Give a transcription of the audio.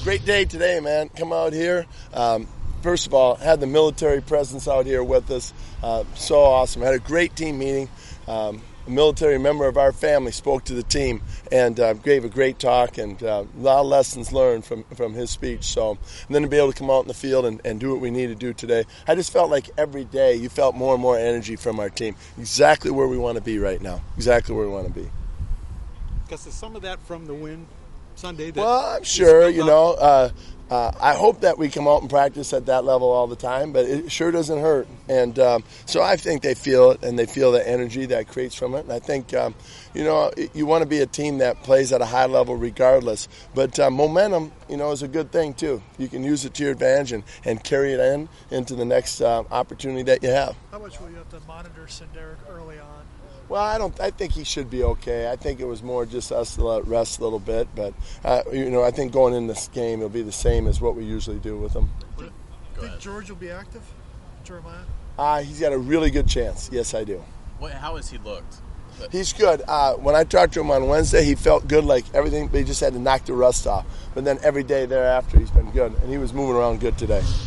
Great day today, man. Come out here. First of all, had the military presence out here with us. So awesome. Had a great team meeting. A military member of our family spoke to the team and gave a great talk and a lot of lessons learned from his speech. So, and then to be able to come out in the field and do what we need to do today, I just felt like every day you felt more and more energy from our team. Exactly where we want to be right now. Exactly where we want to be. Because there's some of that from the win Sunday. Well, I'm sure, I hope that we come out and practice at that level all the time, but it sure doesn't hurt. And so I think they feel it, and they feel the energy that creates from it. And I think, you want to be a team that plays at a high level regardless. But momentum, is a good thing, too. You can use it to your advantage and carry it into the next opportunity that you have. How much will you have to monitor Senderic early on? Well, I think he should be okay. I think it was more just us to let it rest a little bit. But, I think going in this game, it'll be the same as what we usually do with him. Think George will be active? Jeremiah? He's got a really good chance. Yes, I do. How has he looked? He's good. When I talked to him on Wednesday, he felt good like everything. But he just had to knock the rust off. But then every day thereafter, he's been good. And he was moving around good today.